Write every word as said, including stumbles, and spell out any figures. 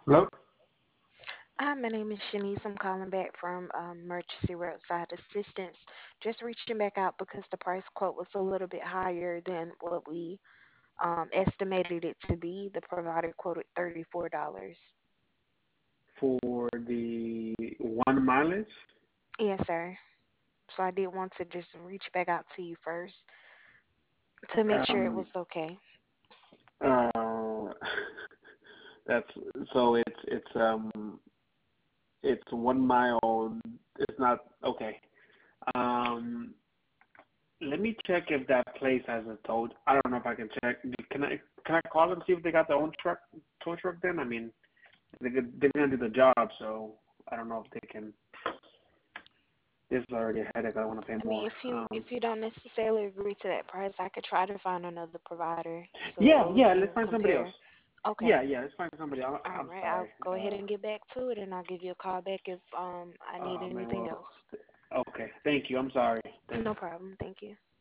Hello? Hi, my name is Shanice. I'm calling back from um, Emergency Roadside Assistance. Just reaching back out because the price quote was a little bit higher than what we um, estimated it to be. The provider quoted thirty-four dollars. For the one mileage? Yes, sir. So I did want to just reach back out to you first to make sure it Um, was okay. uh, that's so it's it's um it's one mile. It's not okay. Um, Let me check if that place has a tow. I don't know if I can check. Can I can I call them see if they got their own truck tow truck? Then I mean they could, they're gonna do the job, so I don't know if they can. This is already a headache. I don't want to pay I more. mean, if you Um, if you don't necessarily agree to that price, I could try to find another provider so yeah, that we yeah. can Let's find somebody else. compare. Okay. Yeah, yeah. Let's find somebody. I, All I'm right, I'll sorry. go ahead Uh, and get back to it, and I'll give you a call back if um I need oh man. anything Well, else. okay. Thank you. I'm sorry. No Thanks. problem. Thank you.